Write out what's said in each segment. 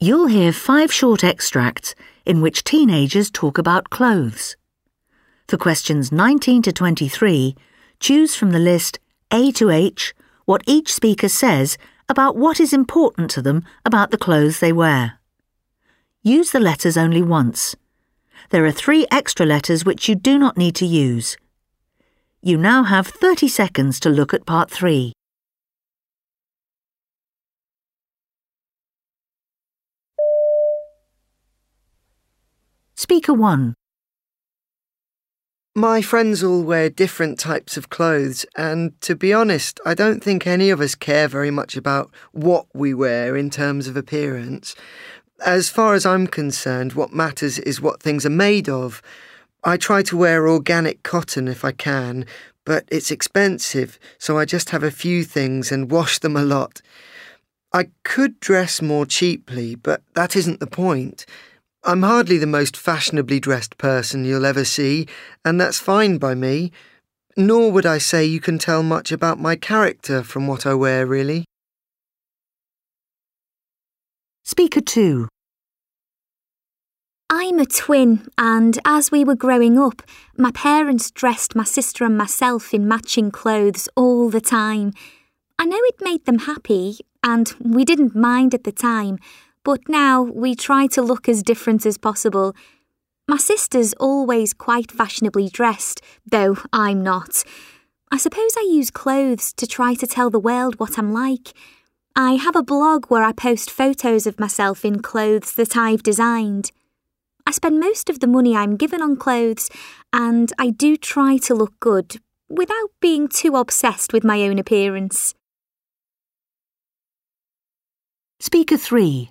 You'll hear 5 short extracts in which teenagers talk about clothes. For questions 19 to 23, choose from the list A to H what each speaker says about what is important to them about the clothes they wear. Use the letters only once. There are 3 extra letters which you do not need to use. You now have 30 seconds to look at part 3. Speaker 1. My friends all wear different types of clothes, and to be honest, I don't think any of us care very much about what we wear in terms of appearance. As far as I'm concerned, what matters is what things are made of. I try to wear organic cotton if I can, but it's expensive, so I just have a few things and wash them a lot. I could dress more cheaply, but that isn't the point. I'm hardly the most fashionably dressed person you'll ever see, and that's fine by me. Nor would I say you can tell much about my character from what I wear, really. Speaker 2. I'm a twin, and as we were growing up, my parents dressed my sister and myself in matching clothes all the time. I know it made them happy, and we didn't mind at the time, but now we try to look as different as possible. My sister's always quite fashionably dressed, though I'm not. I suppose I use clothes to try to tell the world what I'm like. I have a blog where I post photos of myself in clothes that I've designed. I spend most of the money I'm given on clothes, and I do try to look good, without being too obsessed with my own appearance. Speaker 3.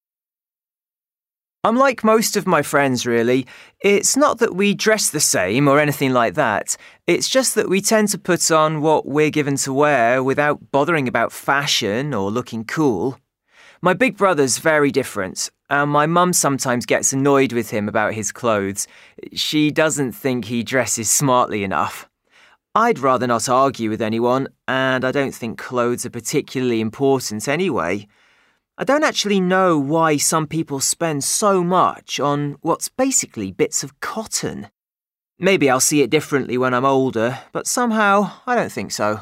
I'm like most of my friends, really. It's not that we dress the same or anything like that. It's just that we tend to put on what we're given to wear without bothering about fashion or looking cool. My big brother's very different, and my mum sometimes gets annoyed with him about his clothes. She doesn't think he dresses smartly enough. I'd rather not argue with anyone, and I don't think clothes are particularly important anyway. I don't actually know why some people spend so much on what's basically bits of cotton. Maybe I'll see it differently when I'm older, but somehow I don't think so.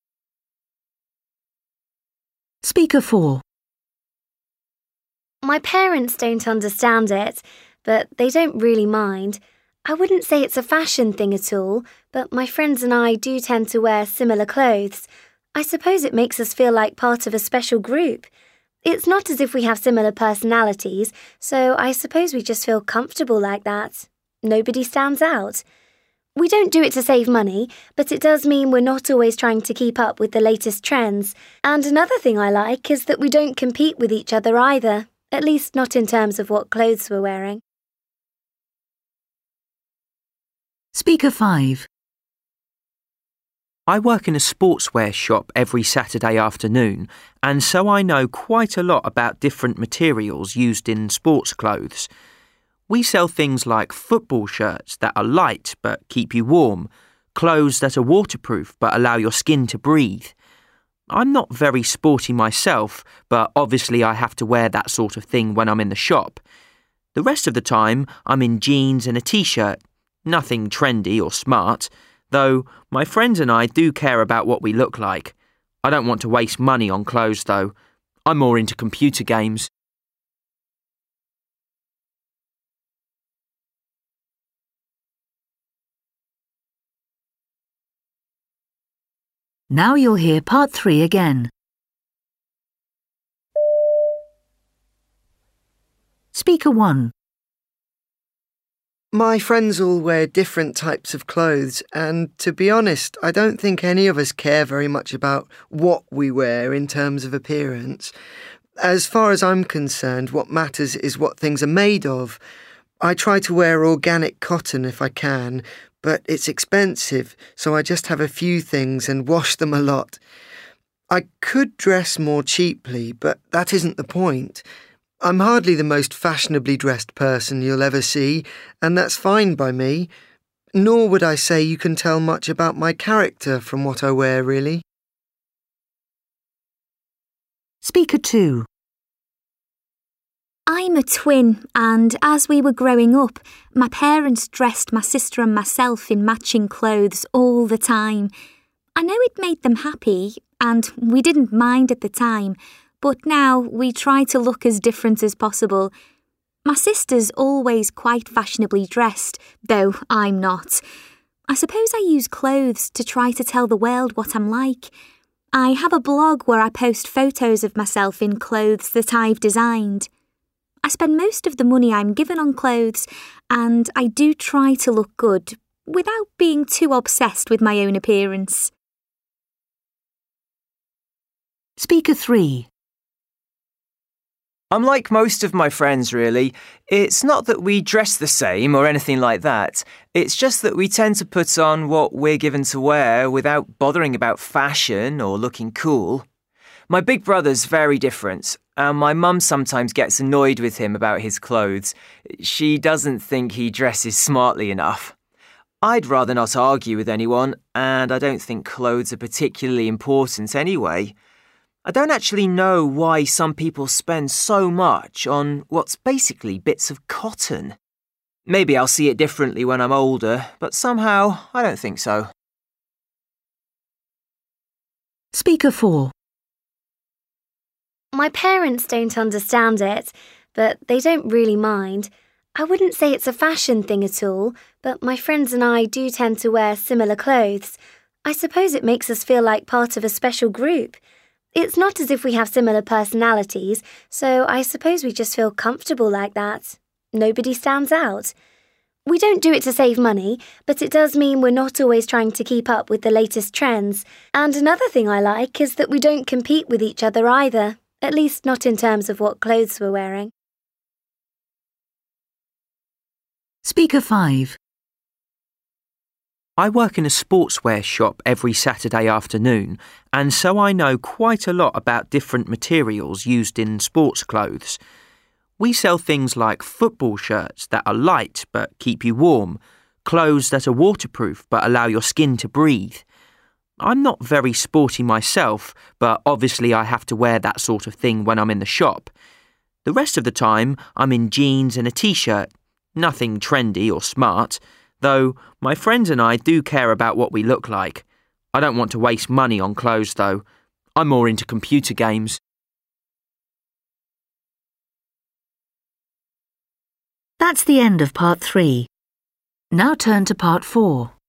Speaker 4. My parents don't understand it, but they don't really mind. I wouldn't say it's a fashion thing at all, but my friends and I do tend to wear similar clothes. I suppose it makes us feel like part of a special group. It's not as if we have similar personalities, so I suppose we just feel comfortable like that. Nobody stands out. We don't do it to save money, but it does mean we're not always trying to keep up with the latest trends. And another thing I like is that we don't compete with each other either, at least not in terms of what clothes we're wearing. Speaker 5. I work in a sportswear shop every Saturday afternoon, and so I know quite a lot about different materials used in sports clothes. We sell things like football shirts that are light but keep you warm, clothes that are waterproof but allow your skin to breathe. I'm not very sporty myself, but obviously I have to wear that sort of thing when I'm in the shop. The rest of the time, I'm in jeans and a t-shirt. Nothing trendy or smart. Though my friends and I do care about what we look like. I don't want to waste money on clothes, though. I'm more into computer games. Now you'll hear part 3 again. Speaker 1. My friends all wear different types of clothes, and to be honest, I don't think any of us care very much about what we wear in terms of appearance. As far as I'm concerned, what matters is what things are made of. I try to wear organic cotton if I can, but it's expensive, so I just have a few things and wash them a lot. I could dress more cheaply, but that isn't the point. I'm hardly the most fashionably dressed person you'll ever see, and that's fine by me. Nor would I say you can tell much about my character from what I wear, really. Speaker 2. I'm a twin, and as we were growing up, my parents dressed my sister and myself in matching clothes all the time. I know it made them happy, and we didn't mind at the time, but now we try to look as different as possible. My sister's always quite fashionably dressed, though I'm not. I suppose I use clothes to try to tell the world what I'm like. I have a blog where I post photos of myself in clothes that I've designed. I spend most of the money I'm given on clothes, and I do try to look good without being too obsessed with my own appearance. Speaker 3. I'm like most of my friends, really. It's not that we dress the same or anything like that. It's just that we tend to put on what we're given to wear without bothering about fashion or looking cool. My big brother's very different, and my mum sometimes gets annoyed with him about his clothes. She doesn't think he dresses smartly enough. I'd rather not argue with anyone, and I don't think clothes are particularly important anyway. I don't actually know why some people spend so much on what's basically bits of cotton. Maybe I'll see it differently when I'm older, but somehow I don't think so. Speaker 4. My parents don't understand it, but they don't really mind. I wouldn't say it's a fashion thing at all, but my friends and I do tend to wear similar clothes. I suppose it makes us feel like part of a special group. It's not as if we have similar personalities, so I suppose we just feel comfortable like that. Nobody stands out. We don't do it to save money, but it does mean we're not always trying to keep up with the latest trends. And another thing I like is that we don't compete with each other either, at least not in terms of what clothes we're wearing. Speaker 5. I work in a sportswear shop every Saturday afternoon, and so I know quite a lot about different materials used in sports clothes. We sell things like football shirts that are light but keep you warm, clothes that are waterproof but allow your skin to breathe. I'm not very sporty myself, but obviously I have to wear that sort of thing when I'm in the shop. The rest of the time, I'm in jeans and a t-shirt. Nothing trendy or smart. Though my friends and I do care about what we look like. I don't want to waste money on clothes, though. I'm more into computer games. That's the end of part 3. Now turn to part 4.